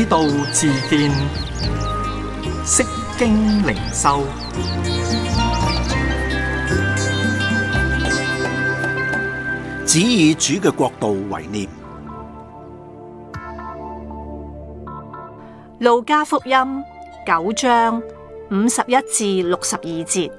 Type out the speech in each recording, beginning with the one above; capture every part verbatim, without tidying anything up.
道自見，釋經靈修。 只以主嘅國度為念。 路加福音九章五十一至六十二節。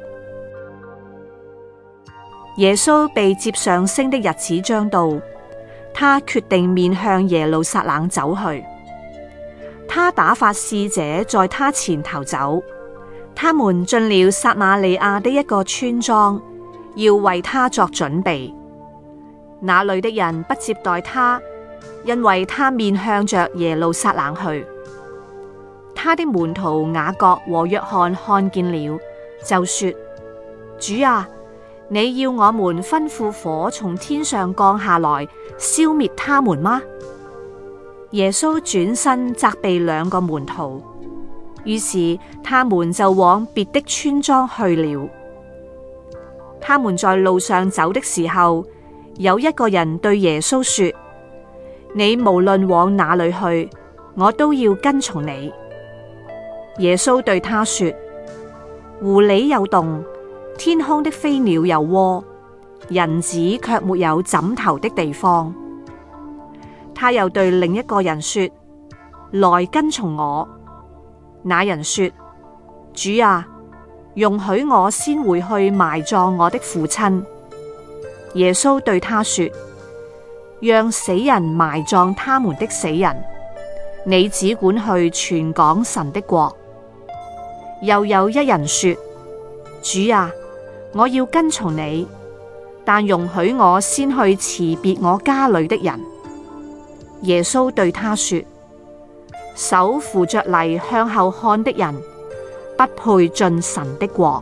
耶穌被接上升的日子將到，他決定面向耶路撒冷走去。他打發使者在他前頭走，他們進了撒瑪利亞的一個村莊，要為他作準備。那裏的人不接待他，因為他面向着耶路撒冷去。他的門徒雅各和約翰看見了，就說：主啊，你要我們吩咐火從天上降下來，消滅他們嗎？耶穌轉身責備兩個門徒，於是他們就往別的村莊去了。他們在路上走的時候，有一個人對耶穌說：你無論往哪裏去，我都要跟從你。耶穌對他說：狐狸有洞，天空的飛鳥有窩，人子卻沒有枕頭的地方。他又對另一個人說：來跟從我。那人說：主啊，容許我先回去埋葬我的父親。耶穌對他說：讓死人埋葬他們的死人，你只管去傳講神的國。又有一人說：主啊，我要跟從你，但容許我先去辭別我家裏的人。耶穌對他說：手扶着犁向後看的人，不配進神的國。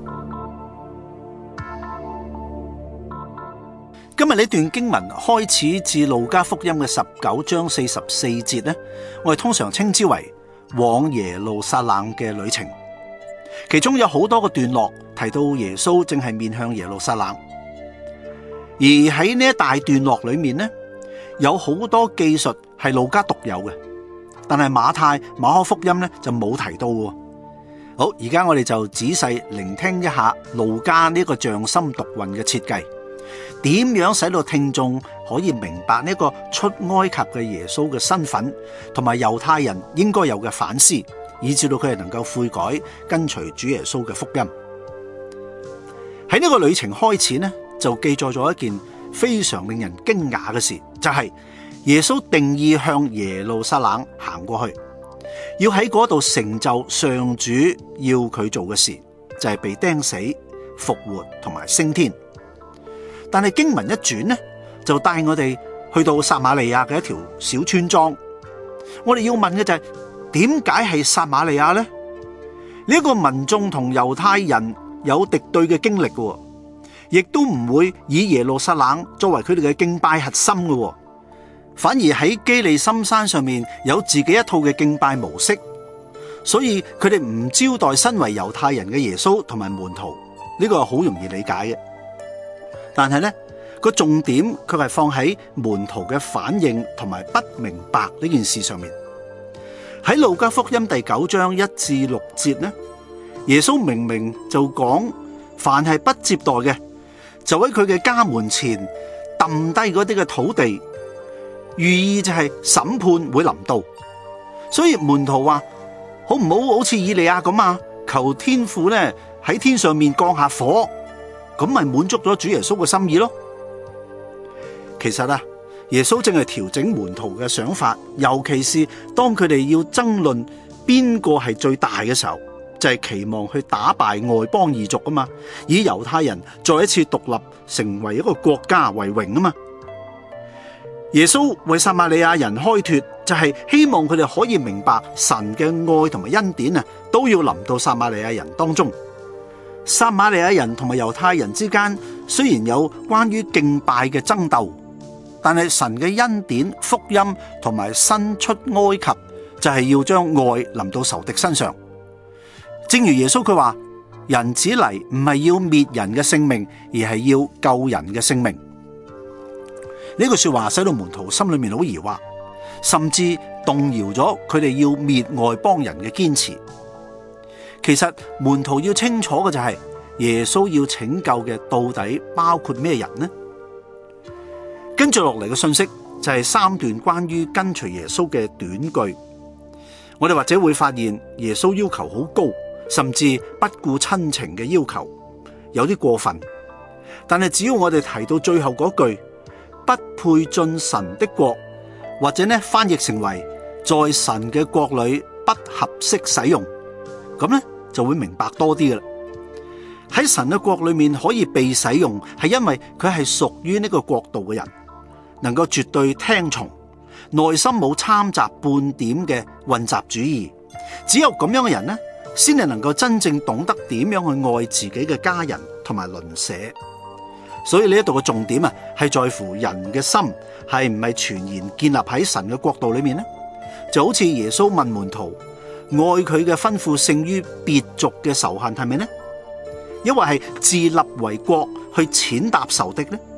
今日呢段經文開始至路加福音嘅十九章四十四節呢，我哋通常稱之為往耶路撒冷嘅旅程。其中有好多個段落提到耶穌正係面向耶路撒冷，而喺呢一大段落裏面呢，有好多記述係路加獨有嘅，但係馬太、馬可福音呢就冇提到嘅。好，而家我哋就仔細聆聽一下路加呢個匠心獨運嘅設計，點樣使到聽眾可以明白呢個出埃及嘅耶穌嘅身份，同埋猶太人應該有嘅反思，以至到佢哋能夠悔改，跟隨主耶穌嘅福音。喺呢個旅程開始呢，就記載咗一件非常令人驚訝嘅事，就係耶穌定意向耶路撒冷行過去，要喺嗰度成就上主要佢做嘅事，就係被釘死、復活同埋升天。但係經文一轉呢，就帶我哋去到撒瑪利亞嘅一條小村莊。我哋要問嘅就係，點解係撒瑪利亞呢？呢一個民眾同猶太人有敵對嘅經歷嘅，亦都唔會以耶路撒冷作為佢哋嘅敬拜核心嘅，反而喺基利心山上面有自己一套嘅敬拜模式，所以佢哋唔招待身為猶太人嘅耶穌同埋門徒，呢個好容易理解嘅。但係呢個重點卻係放喺門徒嘅反應同埋不明白呢件事上面。喺路加福音第九章一至六節呢，耶穌明明就講，凡係不接待嘅，就喺佢嘅家門前抌低嗰啲嘅土地，寓意就係審判會臨到。所以門徒話：好唔好好似以利亞咁啊？求天父呢喺天上面降下火，咁咪滿足咗主耶穌嘅心意咯。其實啊，耶穌正係調整門徒嘅想法，尤其是當佢哋要爭論邊個係最大嘅時候，就係期望去打敗外邦異族啊嘛，以猶太人再一次獨立成為一個國家為榮啊嘛。耶穌為撒瑪利亞人開脫，就係希望佢哋可以明白神嘅愛同埋恩典啊，都要臨到撒瑪利亞人當中。撒瑪利亞人同埋猶太人之間雖然有關於敬拜嘅爭鬥，但係神嘅恩典、福音同埋新出埃及，就係要將愛臨到仇敵身上。正如耶穌佢話：人子嚟唔係要滅人嘅性命，而係要救人嘅性命。呢句說話使到門徒心裏面好疑惑，甚至動搖咗佢哋要滅外邦人嘅堅持。其實門徒要清楚嘅就係耶穌要拯救嘅到底包括咩人呢？跟住落嚟嘅信息就係三段關於跟隨耶穌嘅短句。我哋或者會發現耶穌要求好高，甚至不顧親情嘅要求，有啲過分。但係只要我哋提到最後嗰句不配進神的國，或者呢翻譯成為在神嘅國裏不合適使用，咁呢就會明白多啲嘅啦。喺神嘅國裏面可以被使用，係因為佢係屬於呢個國度嘅人，能夠絕對聽從，內心冇摻雜半點嘅混雜主義。只有咁樣嘅人呢，先係能夠真正懂得點樣去愛自己嘅家人同埋鄰舍。所以呢一度嘅重點啊，係在乎人嘅心係唔係全然建立喺神嘅國度裏面呢？就好似耶穌問門徒，愛佢嘅吩咐勝於別族嘅仇恨係咪呢？抑或係自立為國去踐踏仇敵呢？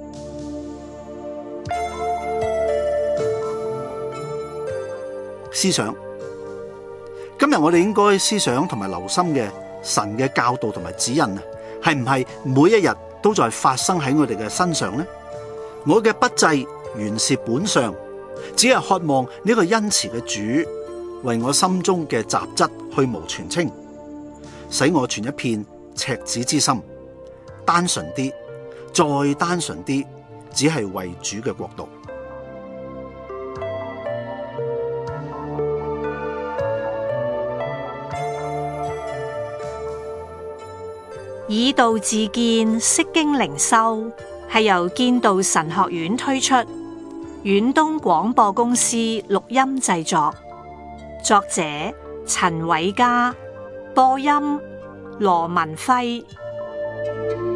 思想，今日我哋應該思想同埋留心嘅神嘅教導同埋指引啊，係唔係每一日都在發生喺我哋嘅身上呢？我嘅不濟原是本相，只係渴望呢個恩慈嘅主為我心中嘅雜質去蕪存菁，使我存一片赤子之心，單純啲，再單純啲，只係為主嘅國度。 以道自見，釋經靈修係由建道神學院推出，遠東廣播公司錄音製作，作者陳偉嘉，播音羅文輝。